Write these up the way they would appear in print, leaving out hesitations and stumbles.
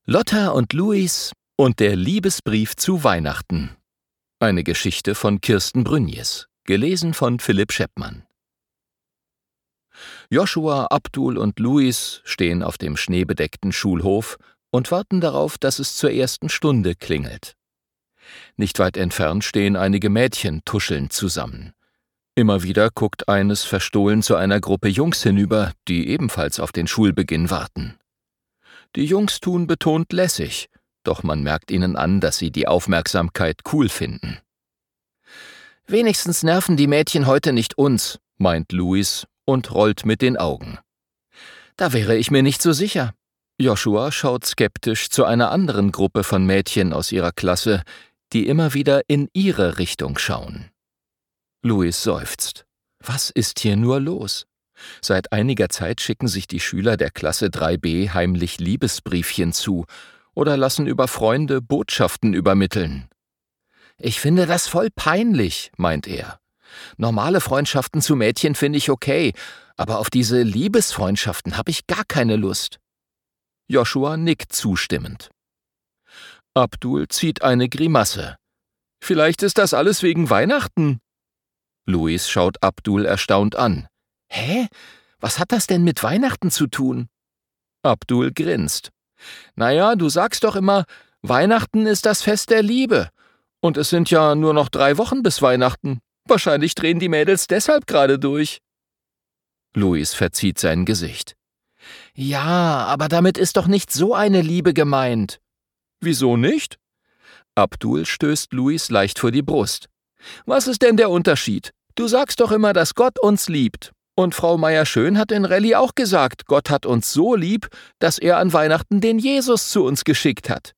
Lotta und Luis und der Liebesbrief zu Weihnachten. Eine Geschichte von Kirsten Brünjes, gelesen von Philipp Scheppmann. Joshua, Abdul und Luis stehen auf dem schneebedeckten Schulhof und warten darauf, dass es zur ersten Stunde klingelt. Nicht weit entfernt stehen einige Mädchen tuschelnd zusammen. Immer wieder guckt eines verstohlen zu einer Gruppe Jungs hinüber, die ebenfalls auf den Schulbeginn warten. Die Jungs tun betont lässig, doch man merkt ihnen an, dass sie die Aufmerksamkeit cool finden. »Wenigstens nerven die Mädchen heute nicht uns«, meint Luis und rollt mit den Augen. »Da wäre ich mir nicht so sicher.« Joshua schaut skeptisch zu einer anderen Gruppe von Mädchen aus ihrer Klasse, die immer wieder in ihre Richtung schauen. Luis seufzt. Was ist hier nur los? Seit einiger Zeit schicken sich die Schüler der Klasse 3b heimlich Liebesbriefchen zu oder lassen über Freunde Botschaften übermitteln. »Ich finde das voll peinlich«, meint er. »Normale Freundschaften zu Mädchen finde ich okay, aber auf diese Liebesfreundschaften habe ich gar keine Lust.« Joshua nickt zustimmend. Abdul zieht eine Grimasse. »Vielleicht ist das alles wegen Weihnachten?« Luis schaut Abdul erstaunt an. »Hä? Was hat das denn mit Weihnachten zu tun?« Abdul grinst. »Naja, du sagst doch immer, Weihnachten ist das Fest der Liebe. Und es sind ja nur noch 3 Wochen bis Weihnachten. Wahrscheinlich drehen die Mädels deshalb gerade durch.« Luis verzieht sein Gesicht. »Ja, aber damit ist doch nicht so eine Liebe gemeint.« »Wieso nicht?« Abdul stößt Luis leicht vor die Brust. »Was ist denn der Unterschied? Du sagst doch immer, dass Gott uns liebt. Und Frau Meier-Schön hat in Rallye auch gesagt, Gott hat uns so lieb, dass er an Weihnachten den Jesus zu uns geschickt hat.«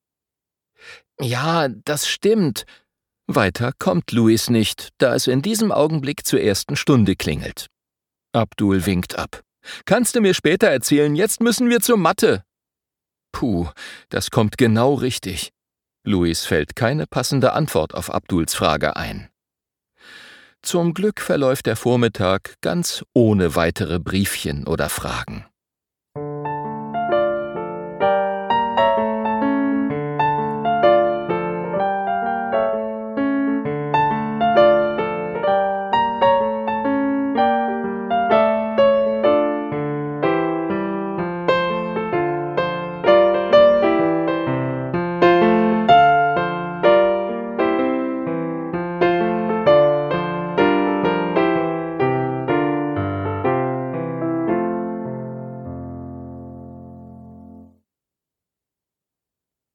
»Ja, das stimmt.« Weiter kommt Luis nicht, da es in diesem Augenblick zur ersten Stunde klingelt. Abdul winkt ab. »Kannst du mir später erzählen, jetzt müssen wir zur Mathe.« Puh, das kommt genau richtig. Luis fällt keine passende Antwort auf Abduls Frage ein. Zum Glück verläuft der Vormittag ganz ohne weitere Briefchen oder Fragen.